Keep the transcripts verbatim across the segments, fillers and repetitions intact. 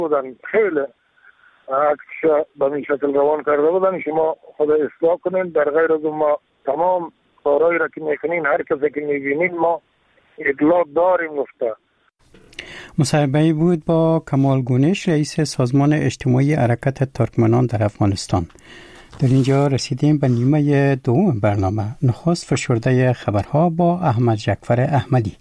بودن، خیلی عکسش به این شکل روان کرده بودن. شما خود اصلاح کنین، در غیر از ما تمام کارهایی را که میکنین، هر کسی که میبینین ما اطلاع داریم گفته. مصاحبه‌ای بود با کمال گونش، رئیس سازمان اجتماعی حرکت ترکمنان در افغانستان. در اینجا رسیدیم به نیمه دوم برنامه. نخست فشرده خبرها با احمد جعفر احمدی.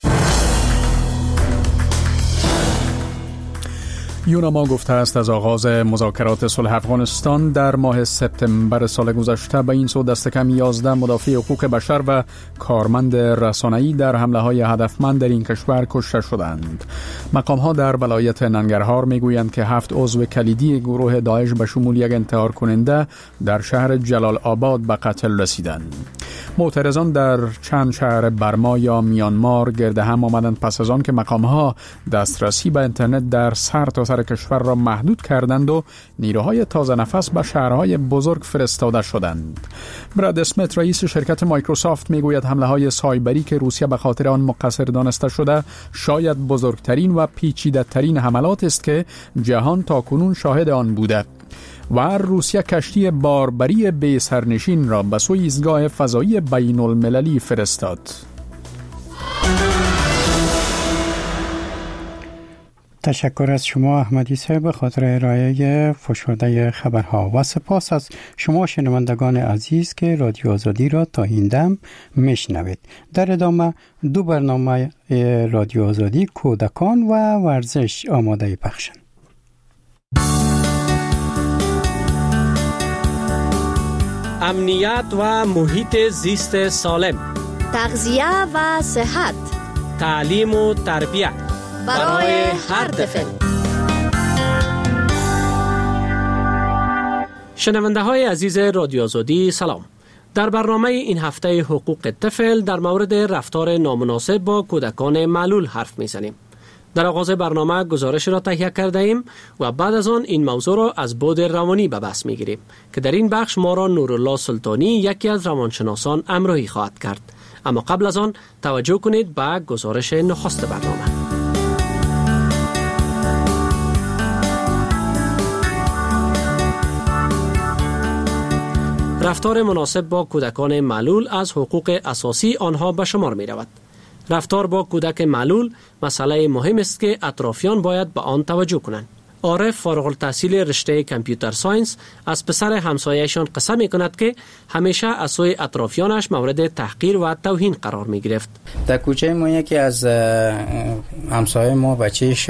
یوناما گفته است از آغاز مذاکرات صلح افغانستان در ماه سپتامبر سال گذشته به این سو دست کم یازده مدافع حقوق بشر و کارمند رسانه‌ای در حمله‌های هدفمند در این کشور کشته شدند. مقام‌ها در ولایت ننگرهار میگویند که هفت عضو کلیدی گروه داعش به شمول یک انتحار کننده در شهر جلال آباد به قتل رسیدند. معترضان در چند شهر برما یا میانمار گرد هم آمدند پس از آن که مقام‌ها دسترسی به اینترنت در سرتاسر کشور را محدود کردند و نیروهای تازه نفس به شهرهای بزرگ فرستاده شدند. براد اسمیت رئیس شرکت مایکروسافت میگوید حمله‌های سایبری که روسیه به خاطر آن مقصر دانسته شده شاید بزرگترین و پیچیده‌ترین حملات است که جهان تاکنون شاهد آن بوده. و روسیه کشتی باربری بی سرنشین را به سوی ایستگاه فضایی بین المللی فرستاد. تشکر از شما احمدی صاحب به خاطر ارائه فشرده خبرها و سپاس از شما شنوندگان عزیز که رادیو آزادی را تا این دم میشنوید. در ادامه دو برنامه رادیو آزادی، کودکان و ورزش آماده پخشند. امنیت و محیط زیست سالم، تغذیه و صحت، تعلیم و تربیت برای هر طفل. شنونده های عزیز رادیو آزادی سلام. در برنامه این هفته حقوق طفل در مورد رفتار نامناسب با کودکان معلول حرف میزنیم. در آغاز برنامه گزارش را تهیه کرده ایم و بعد از آن این موضوع را از بعد روانی به بحث میگیریم که در این بخش ما را نورالله سلطانی یکی از روانشناسان همراهی خواهد کرد. اما قبل از آن توجه کنید به گزارش نخست برنامه. رفتار مناسب با کودکان معلول از حقوق اساسی آنها به شمار می رود. رفتار با کودک معلول مسئله مهم است که اطرافیان باید به آن توجه کنند. عارف فارغ التحصیل رشته کامپیوتر ساینس از پسر همسایه‌شان قصه می کند که همیشه از سوی اطرافیانش مورد تحقیر و توهین قرار می گرفت. در کوچه ما یکی از همسایه ما بچهش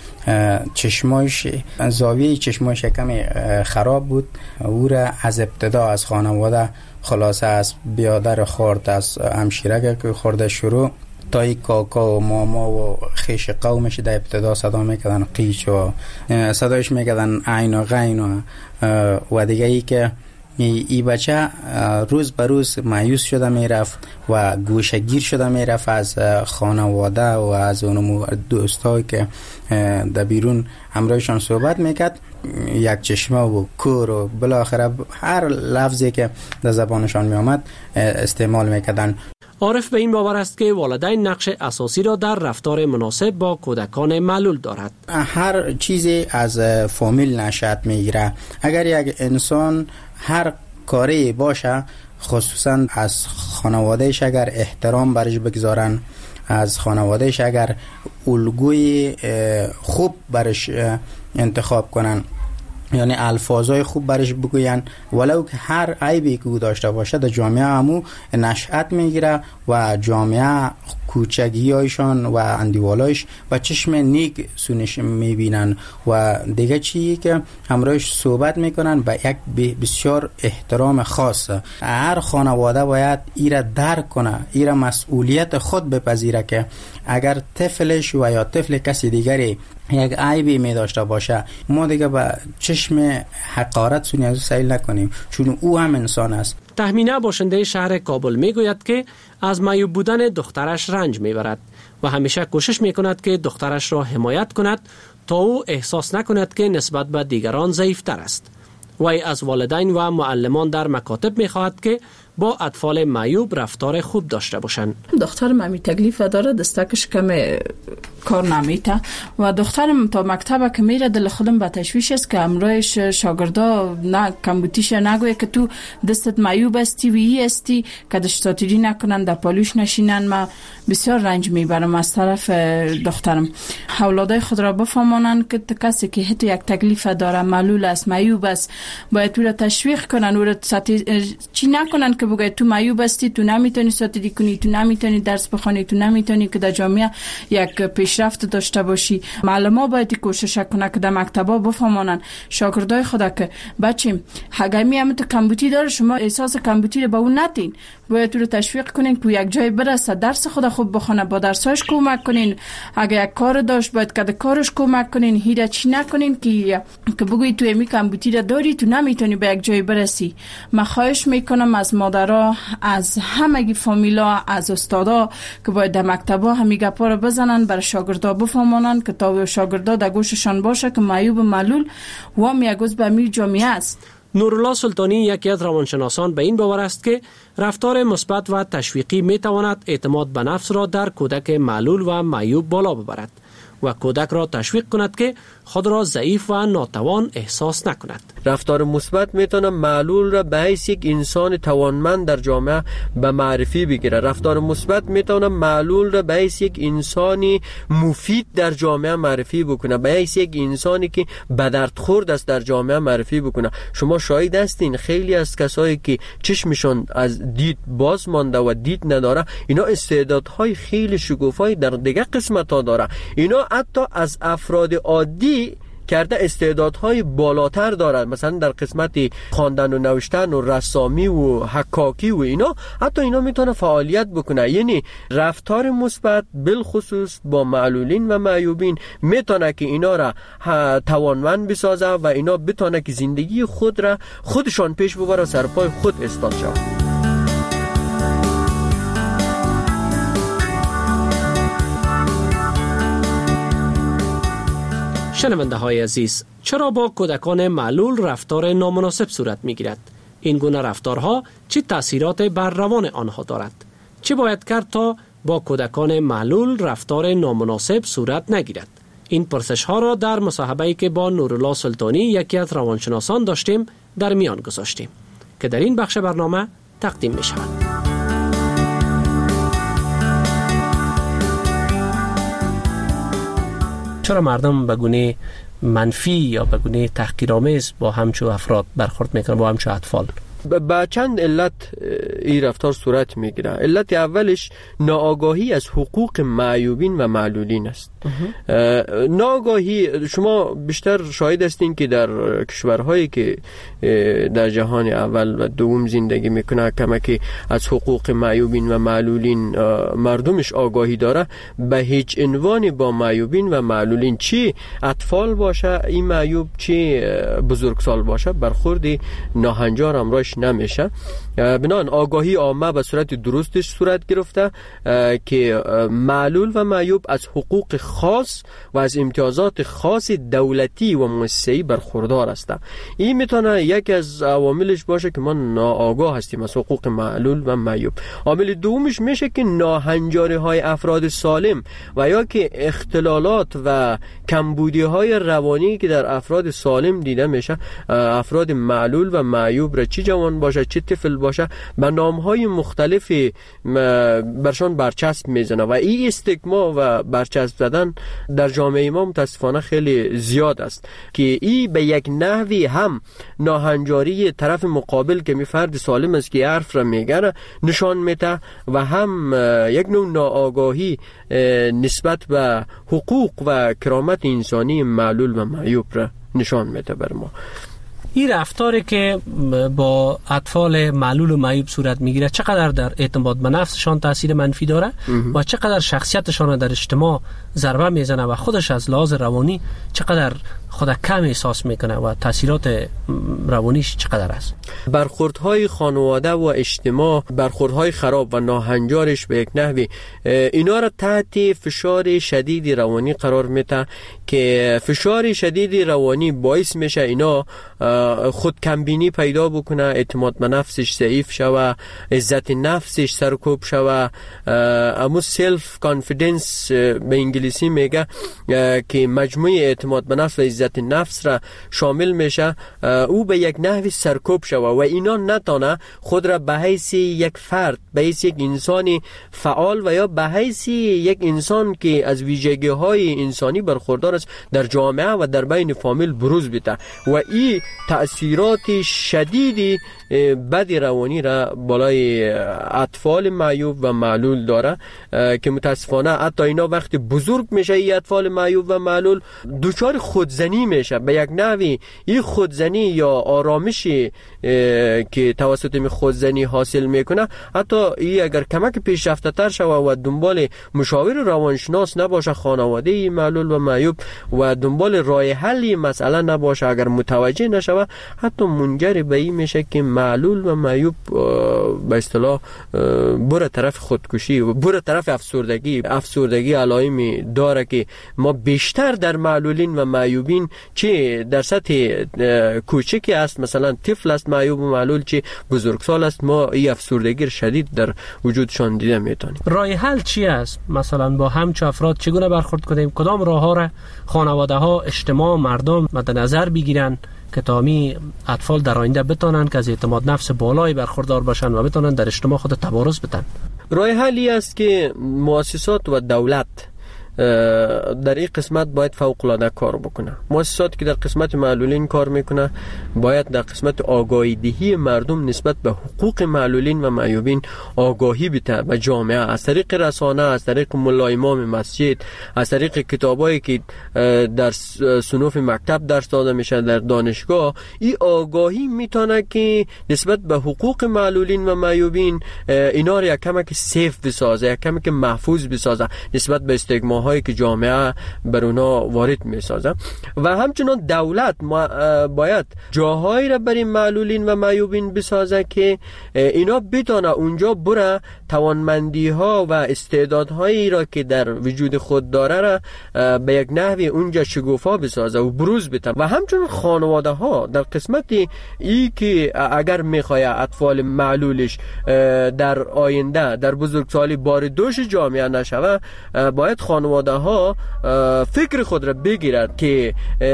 چشمایش زاویه چشمایش کمی خراب بود. او را از ابتدا از خانواده خلاصه از بیادر خورد، از همشیره که خورده شروع تا ای کاکا و ماما و خیش قومش در ابتدا صدا میکردن قیچ و صدایش میکردن عین و غین و, و دیگه ای که ای بچه روز به روز مایوس شده میرفت و گوشگیر شده میرفت از خانواده و از اون دوستایی که در بیرون همراهشان صحبت میکرد. یک چشمه و کور و بالاخره هر لفظی که در زبانشان میامد استعمال میکردن. عارف به این باور است که والدین نقش اساسی را در رفتار مناسب با کودکان معلول دارد. هر چیزی از فامیل نشأت میگیره. اگر یک انسان هر کاری باشه، خصوصا از خانوادهش اگر احترام برش بگذارن، از خانوادهش اگر الگوی خوب برش انتخاب کنن، یعنی الفاظای خوب برش بگوین، ولو که هر عیبی که او داشته باشه در جامعه همو نشأت میگیره و جامعه کوچگیایشان و اندیوالایش و چشم نیک سونش میبینن و دیگه چیزی که همراهش صحبت میکنن با یک بسیار احترام خاص. هر خانواده باید ایره درک کنه، ایره مسئولیت خود بپذیره که اگر طفلش و یا طفل کسی دیگری یک عیبی می داشته باشه، ما دیگه با چشم حقارت سونی از سیل نکنیم، چون او هم انسان است. تهمینه باشنده شهر کابل می گوید که از معیوب بودن دخترش رنج می برد و همیشه کوشش می کند که دخترش را حمایت کند تا او احساس نکند که نسبت به دیگران ضعیفتر است. وی از والدین و معلمان در مکاتب می خواهد که با اطفال معیوب رفتار خوب داشته باشند. دخترم همی تکلیف داره، دستکش کم کار نمیته و دخترم تا مکتب که میره دل خودم به تشویش است که امروز شاگردا نه کمبوتیش نگویه که تو دستت معیوب استی و ای استی که دشتاتیری نکنن در پالوش نشینن. ما بسیار رنج میبرم از طرف دخترم. اولادای خود را بفهمانن که کسی که حتی یک تکلیف داره، معلول است، معیوب است، باید تو را تشویق کنن، او را چی نکنن که بگه تو معیوب استی، تو نمیتونی ساتیری کنی، تو نمیتونی درس بخونی، تو نمیتونی که در جامعه یک پیشرفت داشته باشی. معلما باید کوشش کنه که در مکتبا بفهمانن شاگردای خدا که بچیم هگمی هم تو کمبوتی داره، شما احساس کمبوتی رو به اون ندین، باید تو رو تشویق کنین که یک جای برسه، درس خدا خوب بخونه، با درساش کمک کنین. اگه یک کار داشت باید که کارش کمک کنین. هیچ چی نکنین که که بگوی تو امی کمبوتی رو داری، تو نمیتونی به یک جای برسی. من خواهش میکنم از مادرها، از همگی فامیلا، از استادا که باید در مکتبا همین گپا رو بزنن، برای شاگردا بفهمونن که تا شاگردا در گوششان باشه که معیوب و معلول و میگوز به می جامعه است. نورالله سلطانی یکی از روانشناسان به این باور است که رفتار مثبت و تشویقی می تواند اعتماد به نفس را در کودک معلول و معیوب بالا ببرد و کودک را تشویق کند که خود را ضعیف و ناتوان احساس نکند. رفتار مثبت میتونه معلول را به حیث یک انسان توانمند در جامعه به معرفی بگیره. رفتار مثبت میتونه معلول را به حیث یک انسانی مفید در جامعه معرفی بکنه، به حیث یک انسانی که به درد خورد است در جامعه معرفی بکنه. شما شاهد هستین خیلی از کسایی که چشمشون از دید باز مانده و دید نداره، اینا استعدادهای خیلی شگوفایی در دیگه قسمت ها داره. اینا حتی از افراد عادی کرده استعدادهای بالاتر دارد، مثلا در قسمت خواندن و نوشتن و رسامی و حکاکی و اینا، حتی اینا میتونه فعالیت بکنه. یعنی رفتار مثبت بالخصوص با معلولین و معیوبین میتونه که اینا را توانمند بسازه و اینا بتونه که زندگی خود را خودشان پیش ببره و سرپای خود استاد شود. شنونده های عزیز، چرا با کودکان معلول رفتار نامناسب صورت می گیرد؟ این گونه رفتارها چه تأثیرات بر روان آنها دارد؟ چه باید کرد تا با کودکان معلول رفتار نامناسب صورت نگیرد؟ این پرسش ها را در مصاحبه‌ای که با نورالله سلطانی یکی از روانشناسان داشتیم در میان گذاشتیم که در این بخش برنامه تقدیم می شود. چرا مردم به گونه منفی یا به گونه تحقیرآمیز با همچو افراد برخورد میکنن، با همچو اطفال؟ با چند علت این رفتار صورت میگیره. علت اولش ناآگاهی از حقوق معیوبین و معلولین است. ناآگاهی، شما بیشتر شاهد هستین که در کشورهایی که در جهان اول و دوم زندگی میکنه کمکی از حقوق معیوبین و معلولین مردمش آگاهی داره، به هیچ عنوانی با معیوبین و معلولین، چی اطفال باشه این معیوب چی بزرگسال باشه، برخورد ناهنجار امروز نمیشه. بنابراین آگاهی عامه به صورت درستش صورت گرفته که معلول و معیوب از حقوق خاص و از امتیازات خاص دولتی و مؤسسه‌ای برخوردار هستند. این میتونه یکی از عواملش باشه که ما ناآگاه هستیم از حقوق معلول و معیوب. عامل دومش میشه که ناهنجاری های افراد سالم و یا که اختلالات و کمبودی های روانی که در افراد سالم دیده میشه، افراد معلول و معیوب را چه جوان باشه چه طفل باشه به نامهای مختلفی برشان برچسب میزنه و این استیگما و برچسب زدن در جامعه ما متاسفانه خیلی زیاد است که این به یک نحوی هم ناهنجاری طرف مقابل که می فرد سالم است که حرف را میگه نشان میده و هم یک نوع ناآگاهی نسبت به حقوق و کرامت انسانی معلول و معیوب را نشان میده بر ما. این رفتاری که با اطفال معلول و معیوب صورت میگیره چقدر در اعتماد به نفسشان تاثیر منفی داره و چقدر شخصیتشان در اجتماع ضربه میزنه و خودش از لحاظ روانی چقدر خود کم احساس میکنه و تاثیرات روانیش چقدر است؟ برخوردهای خانواده و اجتماع، برخوردهای خراب و ناهنجارش به یک نحوی اینا را تحت فشار شدید روانی قرار میده که فشار شدید روانی باعث میشه اینا خود کمبینی پیدا بکنه، اعتماد به نفسش ضعیف شوه، عزت نفسش سرکوب شوه. امو سلف کانفیدنس به انگلیسی میگه که مجموعه اعتماد به نفس و عزت نفس را شامل میشه، او به یک نحوی سرکوب شوه و اینا نتانه خود را به حیث یک فرد، به حیث یک انسانی فعال و یا به حیث یک انسان که از ویژگی های انسانی برخوردار است در جامعه و در بین فامیل بروز بده و این تأثیرات شدیدی بدی روانی را بالای اطفال معیوب و معلول داره که متاسفانه حتی اینا وقتی بزرگ میشه این اطفال معیوب و معلول دچار خودزنی میشه. به یک نحوی این خودزنی یا آرامشی که توسط می خودزنی حاصل میکنه، حتی این اگر کمک پیشرفته تر شوه و دنبال مشاور روانشناس نباشه خانواده معلول و معیوب و دنبال راه حلی مسئله نباشه، اگر متوجه نشوه، حتی منجر به این میشه که معلول و معیوب به اصطلاح بره طرف خودکشی و بره طرف افسردگی. افسردگی علائمی داره که ما بیشتر در معلولین و معیوبین چه در سطح کوچکی است، مثلا طفل است معیوب و معلول، چه بزرگسال است، ما این افسردگی شدید در وجودشان دیده میتونیم. راه حل چی است؟ مثلا با همچو افراد چگونه برخورد کنیم؟ کدام راه ها را خانواده ها، اجتماع، مردم مد نظر بگیرن که تامی اطفال در آینده بتونن که از اعتماد نفس بالایی برخوردار باشن و بتونن در اجتماع خود تبارز بدن؟ راه حلی است که مؤسسات و دولت در این قسمت باید فوق العاده کار بکنه. مؤسساتی که در قسمت معلولین کار میکنه باید در قسمت آگاهی دهی مردم نسبت به حقوق معلولین و معیوبین آگاهی بده و جامعه از طریق رسانه، از طریق ملا امام مسجد، از طریق کتابایی که در صنوف مکتب درس داده میشه در دانشگاه، این آگاهی میتونه که نسبت به حقوق معلولین و معیوبین اینا رو یک کمک سیف بسازه، یک کمک محفوظ بسازه نسبت به استگما هایی که جامعه بر اونا وارد می سازه. و همچنان دولت باید جاهایی را برای معلولین و معیوبین بسازه که اینا بتونه اونجا بره توانمندی ها و استعدادهایی را که در وجود خود داره را به یک نحوی اونجا شگوفا بسازه و بروز بده. و همچنان خانواده ها در قسمت ای که اگر میخواد اطفال معلولش در آینده در بزرگسالی بار دوش جامعه نشوه، باید خانواده ها فکر خود را بگیرد که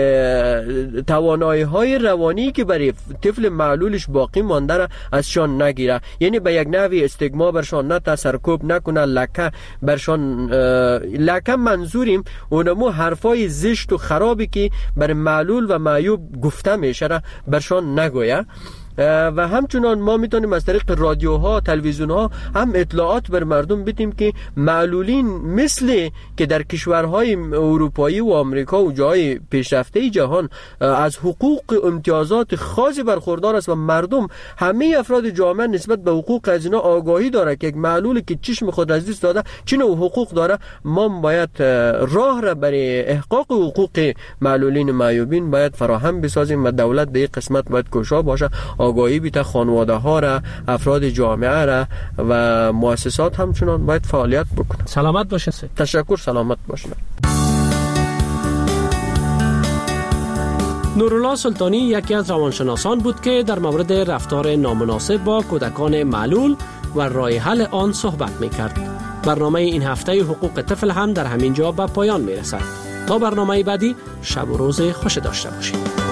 توانایی های روانی که برای طفل معلولش باقی مانده را ازشان نگیره، یعنی به یک نحوی استگما برشان نتا، سرکوب نکنه، لکه برشان لکه منظوریم اونمو حرفای زشت و خرابی که برای معلول و معیوب گفته میشه را برشان نگویه. و همچنان ما میتونیم از طریق رادیوها، تلویزیونها هم اطلاعات بر مردم بدیم که معلولین مثل که در کشورهای اروپایی و آمریکا و جای پیشرفته جهان از حقوق و امتیازات خاصی برخوردار است و مردم، همه افراد جامعه نسبت به حقوق از اینا آگاهی داره که یک معلول که چشم خود از دست داده چه نوع حقوق داره. ما باید راه را برای احقاق حقوق معلولین و معیوبین باید فراهم بسازیم و دولت به این قسمت باید کوشا باشه، آگاهی بیت خانواده ها را، افراد جامعه را و مؤسسات همچنان باید فعالیت بکنند. سلامت باشین. تشکر، سلامت باشین. نورالله سلطانی یکی از روانشناسان بود که در مورد رفتار نامناسب با کودکان معلول و راه حل آن صحبت می‌کرد. برنامه این هفته حقوق طفل هم در همین جا به پایان می‌رسد. تا برنامه بعدی، شب و روز خوش داشته باشید.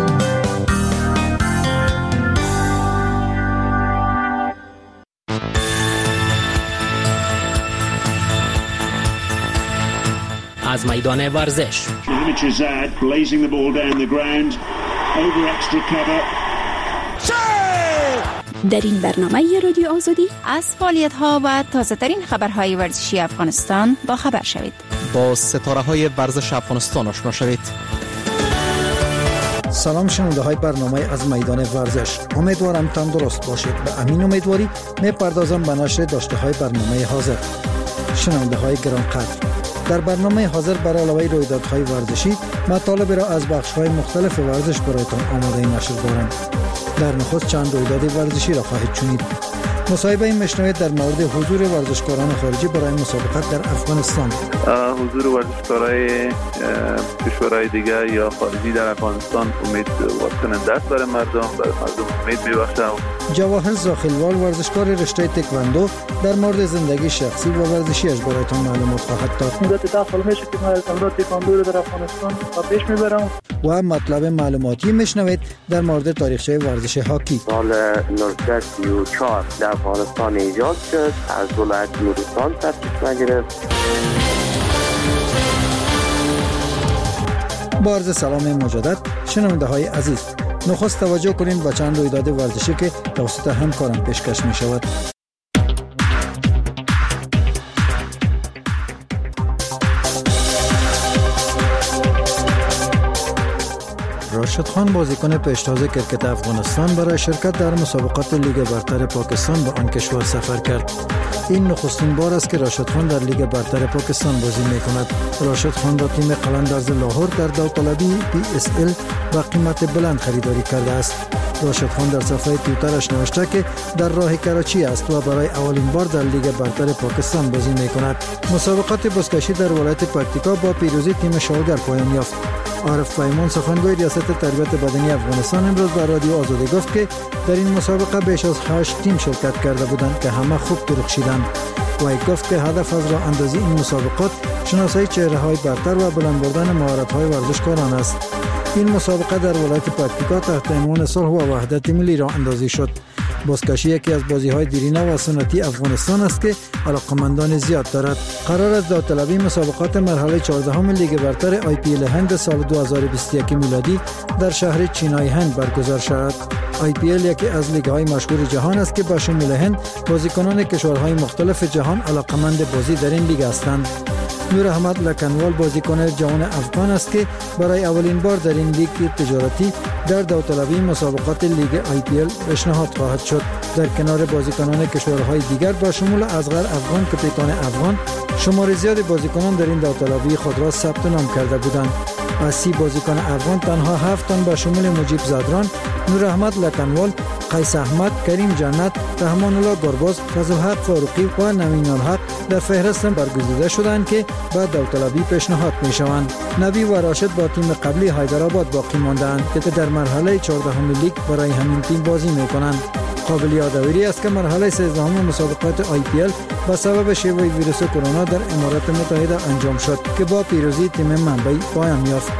از میدان ورزش. در این برنامه رادیو آزادی از فعالیت‌ها و تازه‌ترین خبرهای ورزشی افغانستان با خبر شوید. با ستاره‌های ورزش افغانستان آشنا شوید. سلام شنونده های برنامه از میدان ورزش، امیدوارم تندرست باشید. به امین امیدواری میپردازم به نشر داشته های برنامه حاضر. شنونده های گرانقدر، در برنامه حاضر بر علاوه رویدادهای ورزشی مطالب را از بخش‌های مختلف ورزش برایتان آماده نشر دارم. در نخست چند رویداد ورزشی را خواهید شنید. مصاحبه مشنوید در مورد حضور ورزشکاران خارجی برای مسابقات در افغانستان. حضور ورزشکارای کشورهای دیگه یا خارجی در افغانستان امید کننده است برای مردم، برای مردم امید میبخشه. جواهر زاخیلوال ورزشکار رشته تکواندو در مورد زندگی شخصی و ورزشیش برایتان معلومات خواهد داد. مدت ده سال میشه که من تمرین تکواندو رو در افغانستان پیش میبرم. و مطلب معلوماتی میشنوید در مورد تاریخچه ورزش هاکی. سال نوزده سی و چهار در افغانستان ایجاد شد، از ولایت نورستان تأسیس گرفت. با عرض سلام مجدد شنونده های عزیز، نخست توجه کنید به چند رویداد ورزشی که توسط همکارم پیشکش می شود. راشد خان بازیکن پیشتاز کرکت افغانستان برای شرکت در مسابقات لیگ برتر پاکستان به آن کشور سفر کرد. این نخستین بار است که راشد خان در لیگ برتر پاکستان بازی می کند. راشد خان را تیم قلندرز لاهور در داوطلبی پی اس ال با قیمت بلند خریداری کرده است. راشد خان در صفحه توییترش نوشته که در راه کراچی است و برای اولین بار در لیگ برتر پاکستان بازی می کند. مسابقات بزکشی در ولایت پکتیکا با پیروزی تیم شالگر پایان یافت. عارف پیمان سخنگوی ریاست تربیت بدنی افغانستان امروز با رادیو آزادی گفت که در این مسابقه بیش از هشت تیم شرکت کرده بودند که همه خوب درخشیدند. وی گفت که هدف از راه اندازی این مسابقات شناسایی چهره‌های برتر و بلند بردن مهارت‌های ورزشکاران است. این مسابقه در ولایت پکتیکا تحت عنوان صلح و وحدت ملی راه اندازی شد. بازکشی یکی از بازی‌های دیرینه و سنتی افغانستان است که علاقه‌مندان زیاد دارد. قرار است داوطلبی مسابقات مرحله چهاردهم لیگ برتر آی پی ال هند سال دو هزار و بیست و یک میلادی در شهر چینای هند برگزار شود. آی پی ال یکی از لیگ‌های مشهور جهان است که با شمول هند بازیکنان کشورهای مختلف جهان علاقه‌مند بازی در این لیگ هستند. نور احمد لکنوال بازیکن جوان افغان است که برای اولین بار در این لیگ تجارتی در داوطلبی مسابقات لیگ آی پی ال پیشنهاد خواهد شد. در کنار بازیکنان کشورهای دیگر با شمول اصغر افغان کاپیتان افغان، شمار زیاد بازیکنان در این داوطلبی خود را ثبت نام کرده بودند. از سی بازیکن افغان تنها هفت تن با شمول مجیب زادران، نور احمد لکنوال، قیس احمد، کریم جنت، رحمان الله گرباز، فضل حق فاروقی و نوین الحق در فهرست برگزیده شدند که بعد داوطلبی پیشنهاد می شوند. نبی و راشد با تیم قبلی حیدرآباد باقی ماندند که در مرحله چهاردهم لیگ برای همین تیم بازی می کنند. قابل یادآوری است که مرحله سیزدهم مسابقات آی پی ال با سبب شیوع ویروس کرونا در امارات متحده انجام شد که با پیروزی تیم منبعی پایان یافت.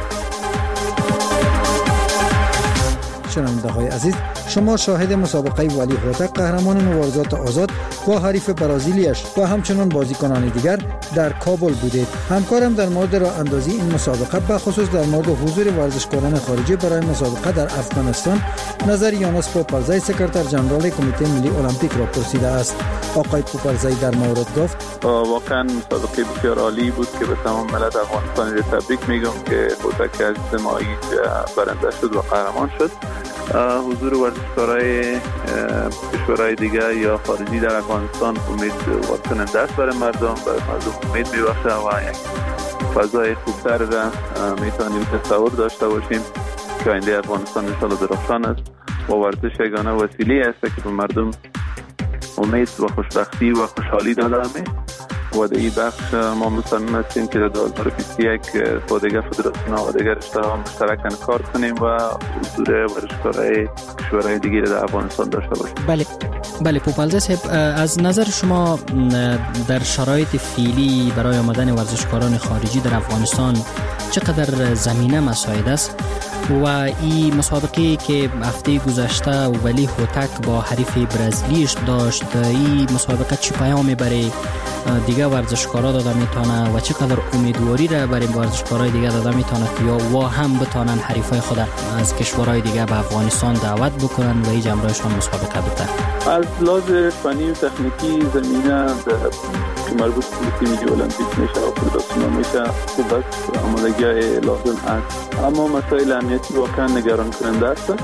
شنونده های عزیز، شما شاهد مسابقه ولی هوتک قهرمان مبارزات آزاد و حریف برازیلیش و همچنان بازیکنان دیگر در کابل بودید. همکارم در مورد راه اندازی این مسابقه به خصوص در مورد حضور ورزشکاران خارجی برای مسابقه در افغانستان نظر یونس پوپلزی سکرتر جنرال کمیته ملی المپیک را پرسیده است. آقای پوپلزی در مورد گفت واقعا مسابقه بسیار عالی بود که به تمام ملت افغانستان را تبریک میگم که هوتک از مایی برنده شد و قهرمان شد. حضور ورزشکارای کشورهای دیگه یا خارجی در افغانستان امید کننده است برای مردم، برای مردم امید میبخشه و یک فضای خوبتر را میتونیم تصور داشته باشیم که آینده افغانستان انشاءالله درخشان است و ورزش یگانه وسیله است که به مردم امید و خوشبختی و خوشحالی داده می و در این بخش ما مصمم هستیم که در دو هزار و بیست و یک با دیگر فدراسیون و دیگر اشتراک مشترکاً کار کنیم و حضور ورزشکارای کشورهای دیگه در افغانستان داشته باشیم. بله بله پوپلزی صاحب، از نظر شما در شرایط فعلی برای آمدن ورزشکاران خارجی در افغانستان چقدر زمینه مساعد است و این مسابقه که هفته گذشته ولی هوتک با حریف برزیلیش داشت، این مسابقه چی پیام برای دیگه ورزشکارا داده میتونه و چقدر امیدواری را برای ورزشکارای دیگه داده میتونه که یا و هم بتونن حریفای خود از کشورهای دیگه به افغانستان دعوت بکنن و این جمعرایشان مسابقه بده؟ از لحاظ فنی و تکنیکی زمینه که مربوط به تیم المپیک میشه و فدراسیون میشه خوب است، آمادگی لازم است، اما مسائل امنیتی واقعا نگران کننده است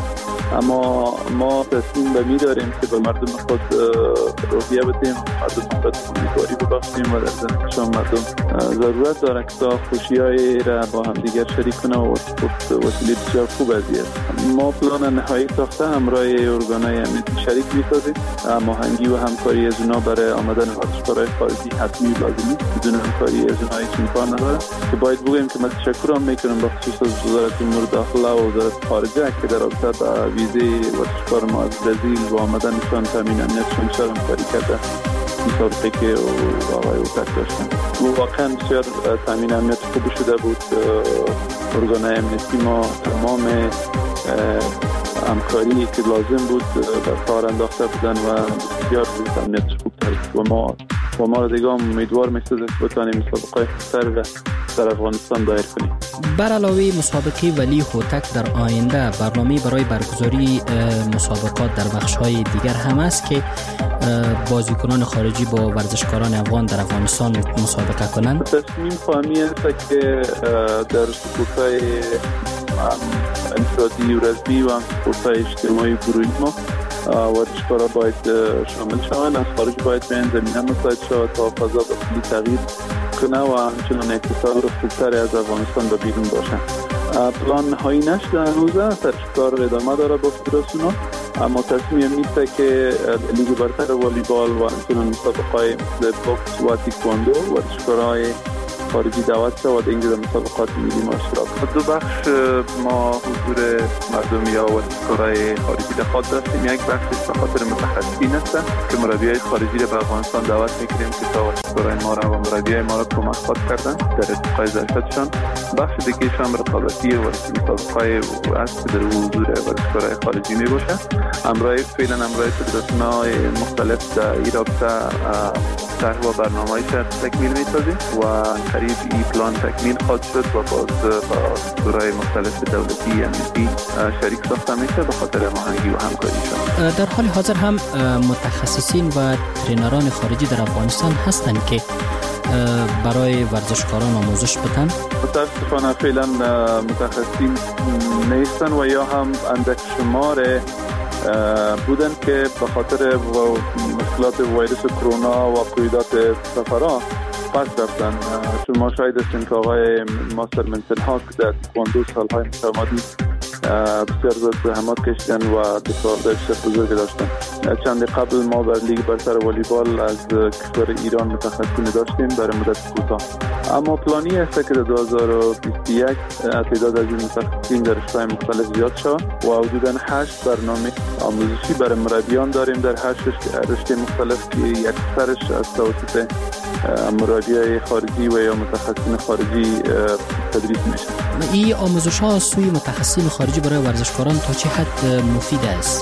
اما ما تصمیم به می داریم که به مردم خود روحیه بدیم، مردم خود امیدواری ببخشیم و در زندگیشان مردم ضرورت داره که تا خوشی‌های را با هم دیگر شریک کنه و وسیله بسیار خوب از ما پلان نهایی ساخته همراه ارگان‌های امنیتی شریک می‌سازیم. هماهنگی و همکاری از اونا برای آمدن ورزشکارای خارجی حتمی و لازمی، بدون همکاری از اونا هیچ امکان نداره. که باید بگویم که من تشکرم میکنم به خصوص از وزارت امور داخله و وزارت خارجه که در رابطه با ویزه ورزشکار ما از برزیل و آمدنشان تامین امنیتشان شدن کاری کرده. مسابقه که آقای اوتک داشتن و واقعا بسیار تامین امنیت خوب شده بود. ارگان‌های امنیتی ما تمام همکاری که لازم بود بر کار انداخته بودن و بسیار امنیت خوب دارد و ما و ما را دیگه امیدوار می‌سازیم که بتوانیم مسابقه خوبتر را در افغانستان دایر کنیم. بر علاوه مسابقه ولی هوتک در آینده برنامه برای برگزاری مسابقات در بخش‌های دیگر هم است که بازیکنان خارجی با ورزشکاران افغان در افغانستان مسابقه کنند. تصمیم فهمی است که در سپورت‌های انفرادی و رسمی و سپورت‌های اجتماعی گروهی ما ورزشکارا باید شامل شوند، از خارج باید به این زمینه مساعد شود تا فضا بسیاری تغییر کنه و همچنان اقتصاد خوبتر از افغانستان به بیرون باشند. پلان نهایی نشده هنوزه، سرشکار ادامه داره با فدراسیون، اما تصمیم نیست که لیگ برتر والیبال و همچنان مسابقه‌های مثل بوکس و تایکواندو ورزشکارای خارجی دعوت شد و اینجا در مسابقات ملی ما اشتراک کنند. دو بخش ما حضور مردم یا ورزشکارای خارجی در خود داشتیم. یک بخش به خاطر متخصصین هستند که مربیای خارجی را به افغانستان دعوت می‌کنیم که تا ورزشکارای ما را و مربیای ما را کمک خود کردن در ارتقای ظرفیتشان. بخش دیگه هم رقابتی و مسابقه‌های است که در حضور ورزشکارای خارجی میباشه. امروز فعلا امروز فدراسیون‌های مختلف در این رابطه طرح و برنامه‌ای تکمیل می‌سازیم و قریب این پلان تکمیل خواهد شد و باز با دورای مختلف دولتی امنیتی شریک ساخته میشه به خاطر هماهنگی و همکاریشان. در حال حاضر هم متخصصین و ترینران خارجی در افغانستان هستند که برای ورزشکاران آموزش بدن. متاسفانه فعلا متخصصین نیستن و یا هم اندک شمار بودن که به خاطر مشکلات ویروس کرونا و قیودات سفرها پس رفتن. چون ما شاید هستیم که آقای ماستر منسن‌ها که در تایکواندو سالهای متمادی بسیار زیاد زحمات کشیدن و دستاوردهای بسیار بزرگ داشتن. چند قبل ما بر لیگ برتر والیبال از کشور ایران متخصصین داشتیم برای مدت کوتاه، اما پلانی است که در دو هزار و بیست و یک تعداد از این متخصصین در رشته‌های مختلف زیاد شد و حدوداً هشت برنامه آموزشی برای مربیان داریم در هشت رشته مختلف که اکثرش از توسط مربیای خارجی و یا متخصصین خارجی تدریس میشه. این آموزش‌ها سوی متخصصین خارجی برای ورزشکاران تا چه حد مفید است؟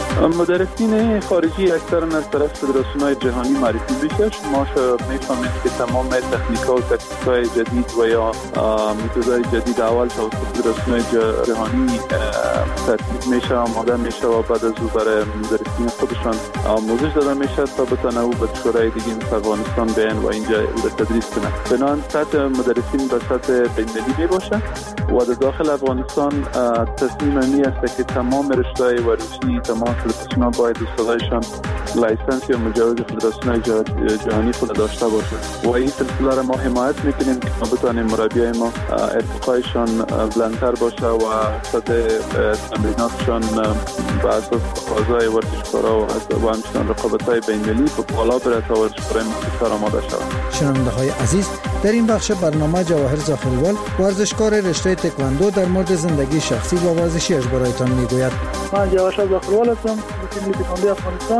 مدرسین خارجی اکثرا از طرف فدراسیون‌های جهانی معرفی میشه. ما میفهمیم که تمام تکنیک‌ها و تاکتیک‌های جدید و یا متدهای جدید اول توسط فدراسیون‌های جهانی ترتیب میشه، آماده میشه و بعد از او برای مدرسین خودشان آموزش داده میشه تا بتونه او به کشورهای دیگه مثل افغانستان بیان و اینجا او تدریس کنه. بنابراین سطح مدرسین به سطح بین‌المللی میباشه و در داخل افغانستان تصمیم می است که تمام رشته‌های ورزشی تمام فدراسیون‌ها باید استادایشان لایسنس یا مجوز فدراسیون جهانی خود داشته باشه و این سلسله را ما حمایت میکنیم که ما بتوانیم مربیای ما ارتقایشان بلندتر باشه و سطح تمریناتشان به اساس تقاضای ورزشکارا و همچنین رقابت‌های بین‌المللی به بالا بره تا ورزشکارای مختلف آماده شوند. شنونده‌های عزیز، در این بخش برنامه جواهر زاخیلوال ورزشکار رشته تایکواندو در مورد زندگی شخصی و ورزشیش برایتان میگوید. من جواهر زاخیلوال هستم، تیم تایکواندو افغانستان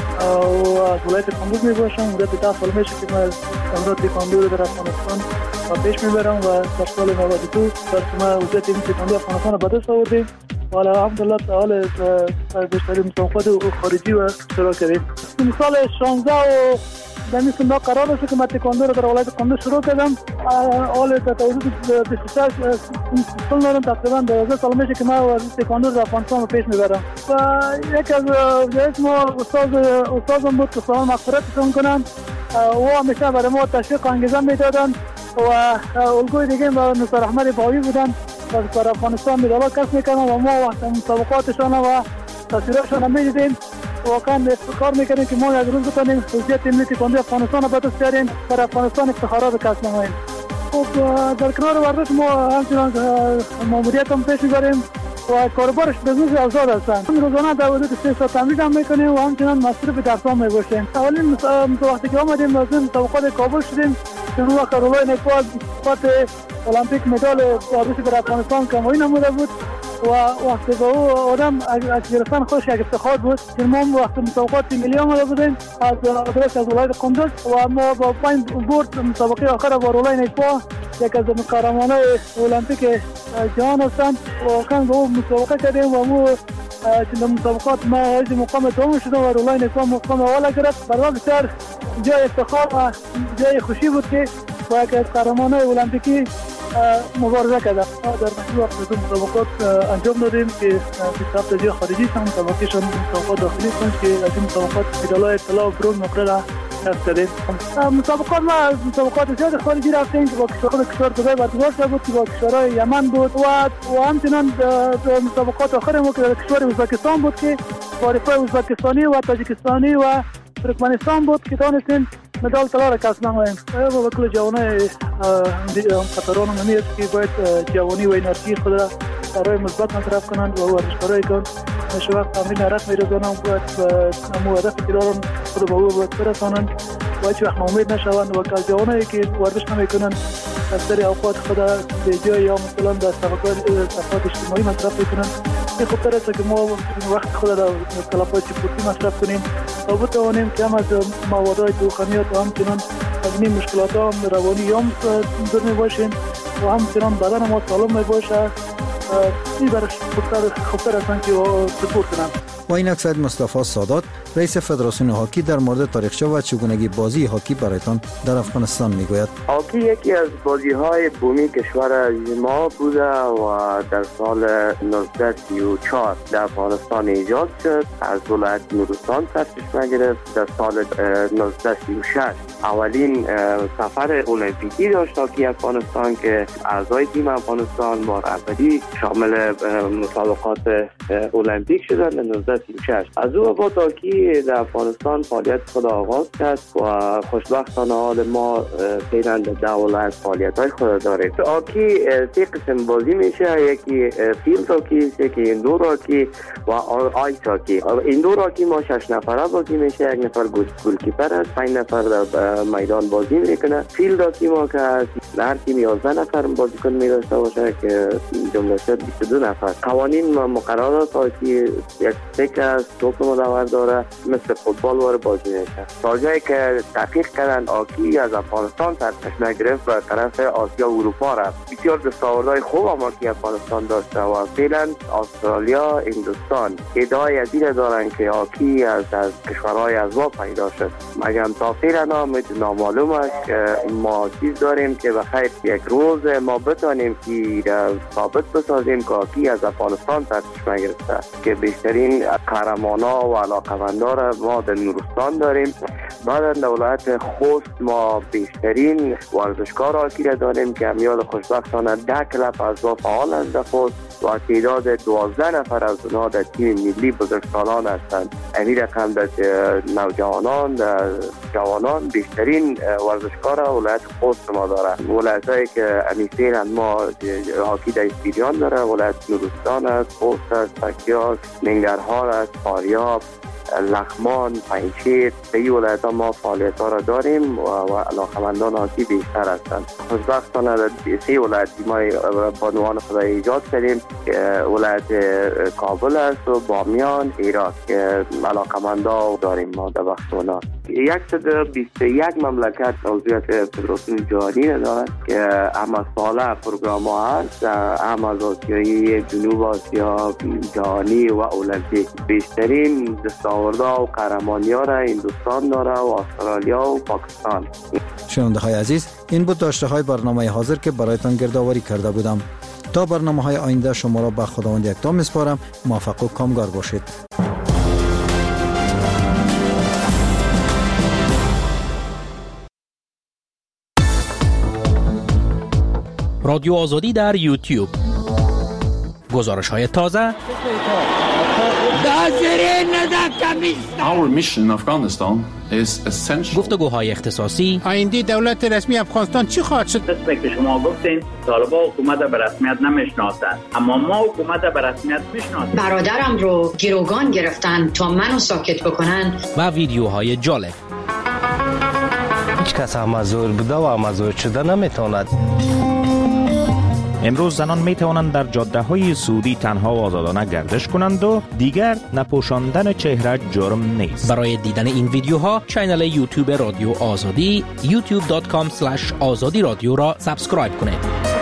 و از ولایت کندوز میباشم. مدت ده سال میشه که من تمرین تایکواندو در افغانستان پیش میبرم و در سال نود و دو در ما وضعیت تیم تایکواندو افغانستان به دست آوردیم و الحمدلله تعالی بیشترین مسابقات خارجی و اشتراک کردیم. سال شانزده و در این سال قرار است که من تایکواندو را در ولایت کندوز شروع کردم. حال تا حدود بیست و شش سال دارم، تقریبا دوازده سال میشه که من تایکواندو در افغانستان پیش میبرم و یک از جایز ما استاد استادم بود که خدا مغفرتشون کنن و همیشه برای ما تشویق و انگیزه میدادن و الگوی دیگه با نصر احمد باوی بودن برای افغانستان مدال کسب میکنن و ما وقت مسابقاتشان و تصویرشان میدیدیم واقعا افتخار میکنیم که ما یک روز بتونیم حضوریت ملی تکواندو افغانستان را به دست بیاریم، برای افغانستان افتخارات کسب نماییم. خب در کنار ورزش ما همچنان ماموریت هم پیش میبریم و کاربارش بزنس آزاد هستند. روزانه در حدود سه ساعت تمرین هم میکنیم و همچنان مصروف درسام میباشیم. اولین وقتی که آمدیم از مسابقات کابل شدیم، اون وقت رولای نپال مسابقات المپیک مدال ورزشی برای افغانستان کمایی نموده بود و وقتی با او آدم از گرفتن خودش یک افتخار بود. ما وقتی مسابقات ملی آمده بودیم از آدرس از ولایت قندوز و ما با پنج برد مسابقه آخر با رولای نپال یک از قهرمانان المپیک جهان هستند و واقعا با او مسابقه کردیم و ما در مسابقات ما از مقام دوم شدیم و رولای نپال مقام اول گرفت. برای بسیار جای افتخار و جای خوشی بود که با یک از قهرمانان المپیکی مبارزه کردم. در مسیر وقت از مسابقات انجام دادیم که بیست و هفت جای خارجی هم مسابقاتشان مسابقات داخلی هستند که از این مسابقات مدال‌های اطلاع و برنز مقرر کسب کردیم. مسابقات ما از مسابقات زیاد خارجی رفتیم که با کشور کشور دبی برگزار شده بود که با کشورهای یمن بود و و همچنان مسابقات آخر ما که در کشور ازبکستان بود که با رفیق ازبکستانی و تاجیکستانی و ترکمنستان بود که توانستیم مدال طلا را کسب نماییم. با کل جوانای قطران هم هست که باید جوانی و انرژی خود را برای مثبت مصرف کنند و ورزشکارایی که همیشه وقت تمرین عرق می‌ریزانند باید امو هدف که دارند خود به او باید برسانند و هیچ وقت ناامید نشوند و که جوانایی که ورزش نمی‌کنند اکثر اوقات خود به جای یا مثلا در صفحات اجتماعی مصرف می‌کنند. این خوبتر است که ما وقت خود را در کلاف‌های سپورتی مصرف کنیم تا بتوانیم که هم از موادهای دخانیات و همچنان از این مشکلات هم روانی هم دور میباشیم و همچنان بدن ما سالم میباشه. این برش خوبتر هستند که سپورت کنند. و این اکسید مصطفی سادات رئیس فدراسیون هاکی در مورد تاریخچه و چگونگی بازی هاکی برایتان در افغانستان میگوید. هاکی یکی از بازی‌های بومی کشور ما بوده و در سال نوزده سی و چهار در افغانستان ایجاد شد. از ولایت نورستان سرچشمه گرفت. در سال نوزده سی و شش اولین سفر المپیکی داشت هاکی افغانستان که اعضای تیم افغانستان بار اولی شامل مسابقات المپیک شدند در نوزده سی و شش. از او با هاکی در افغانستان فعالیت خود آغاز کرد و خوشبختانه حال ما فعلا در ده ولایت فعالیت‌های خود داریم. هاکی سه قسم بازی میشه، یکی فیلد هاکی، یکی ایندور هاکی و آیس هاکی. ایندور هاکی ما شش نفره بازی میشه، یک نفر گولکیپر است، پنج نفر در میدان بازی میکنه. فیلد هاکی ما که هر تیم یازده نفر بازیکن می‌داشته باشه که جمله‌ش بیست و دو نفر. قوانین مقررات هاکی یک سک است، توپ مدور داره، مثل فوتبال وارد بازی میشه. تا جایی که تحقیق کردن هاکی از افغانستان سرچشمه گرفت و طرف آسیا و اروپا رفت. بسیار دستاوردهای خوب هم هاکی افغانستان داشته و فعلا استرالیا، هندوستان ادعای از این دارن که هاکی از از کشورهای از ما پیدا شد. مگم تا فعلا هم نامعلوم است که ما چیز داریم که بخیر یک روز ما بتونیم که ثابت بسازیم که هاکی از افغانستان سرچشمه گرفته که بیشترین قهرمانا و علاقه‌مندا را ما در نورستان داریم. بعد در ولایت خوست ما بیشترین ورزشکار هاکی را داریم که امیال خوشبختانه ده کلب از ما فعال است در خوست و تعداد دوازده نفر از اونها در تیم ملی بزرگسالان هستند. این رقم در نوجوانان در جوانان بیشترین ورزشکار ولایت خوست ما داره. ولایتایی که امیفیرن ما هاکی در اسپیریان داره، ولایت نورستان است، خوست است، پکتیک، ننگرهار است، فاریاب، لغمان، پنجشیر. در این ولایت ها ما فعالیت ها را داریم و, و علاقمندان هاکی بیشتر هستند. خوشبختانه در سه ولایت ما بانوان خدا ایجاد کردیم که ولایت کابل است و بامیان، هرات که علاقمندا داریم ما در وقتونا. صد و بیست و یک مملکت عضویت فدراسیون جهانی دارد که هم ساله پروگرام ها هست، هم از آسیایی، جنوب آسیا، جهانی و المپیک. بیشترین دستاوردها و قهرمانی ها را هندوستان داره و استرالیا و پاکستان. شنونده های عزیز، این بود داشته های برنامه حاضر که برایتان گردآوری کرده بودم. تا برنامه های آینده شما را به خداوند یکتا میسپارم. موفق و کامگار باشید. رادیو آزادی در یوتیوب گزارش های تازه، Our mission in Afghanistan is essential. گفتگوهای اختصاصی. آینده دولت رسمی افغانستان چی خواهد شد؟ قسمی که شما گفتین طالبان حکومت به رسمیت نمیشناسند، اما ما حکومت به رسمیت میشناسیم. برادرم رو گروگان گرفتن تا منو ساکت بکنن. و ویدیوهای جالب. هیچ کس مزور بوده و مزور شده نمیتواند. امروز زنان می توانند در جاده های سعودی تنها و آزادانه گردش کنند و دیگر نپوشاندن چهره جرم نیست. برای دیدن این ویدیوها کانال یوتیوب رادیو آزادی یوتیوب دات کام اسلش آزادی رادیو را سابسکرایب کنید.